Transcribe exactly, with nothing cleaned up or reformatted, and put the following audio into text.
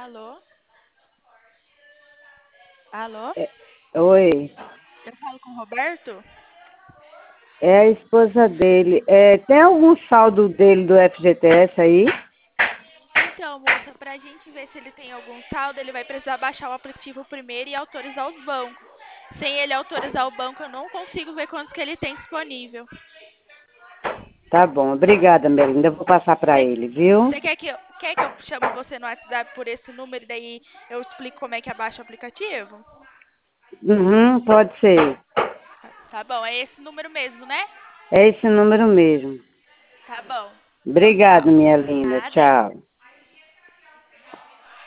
Alô? Alô? É, oi, Eu falo com o Roberto? é a esposa dele. É, tem algum saldo dele do F G T S aí? Então, moça, pra gente ver se ele tem algum saldo, ele vai precisar baixar o aplicativo primeiro e autorizar os bancos. Sem ele autorizar o banco, eu não consigo ver quantos que ele tem disponível. Tá bom, obrigada, Melinda. Eu vou passar para Você ele, viu? você quer que eu, quer que eu chamo você no WhatsApp por esse número e daí eu explico como é que abaixa o aplicativo? Uhum, pode ser. Tá, tá bom, é esse número mesmo, né? É esse número mesmo. Tá bom. Então, Obrigada, tchau. minha linda. Nada. Tchau.